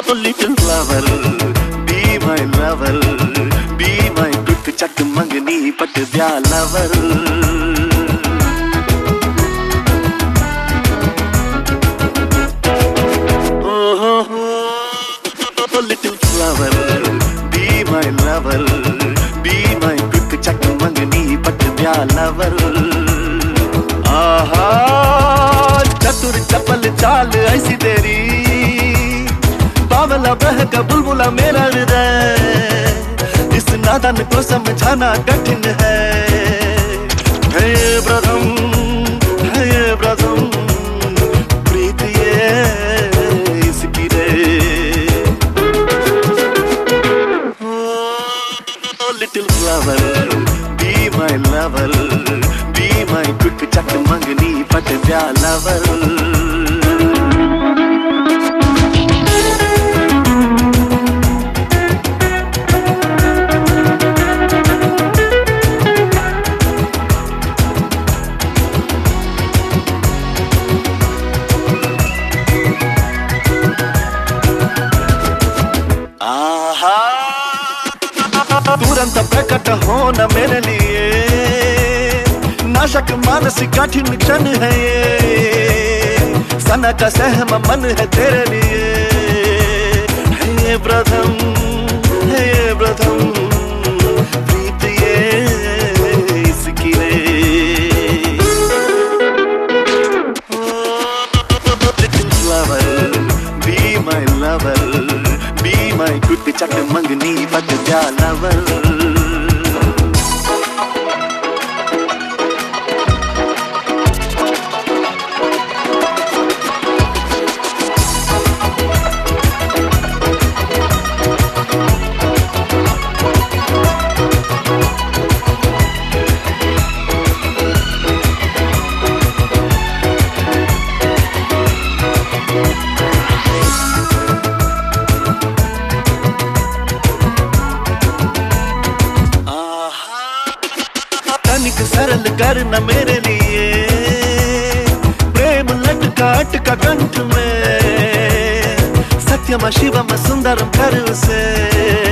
Little flower, be my lover, be my good chak mangni pat vya lover. Oh, little flower, be my lover, be my good chak mangni pat vya lover. आहा चतुर चपल चाल ऐसी तेरी, बावला बहका बुलबुला मेरा हृदय, इस नादान को समझाना कठिन है। हे प्रथम, हे प्रथम प्रीत ये इसकी रे। Oh, little flower, be my lover, be my quick चक मंगनी पट जा lover. तुरंत प्रकट होना मेरे लिए, नाशक मानसिक कठिन क्षण है ये, सना का सहम मन है तेरे लिए। हे प्रथम, हे प्रथम प्रीत ये इसकी रे। Little flower, be my lover, be my good चक मंगनी पट जा lover. तनिक सरल करना मेरे लिए, प्रेम लटका अटका कंठ में, सत्यम शिवम सुंदरम कर उसे।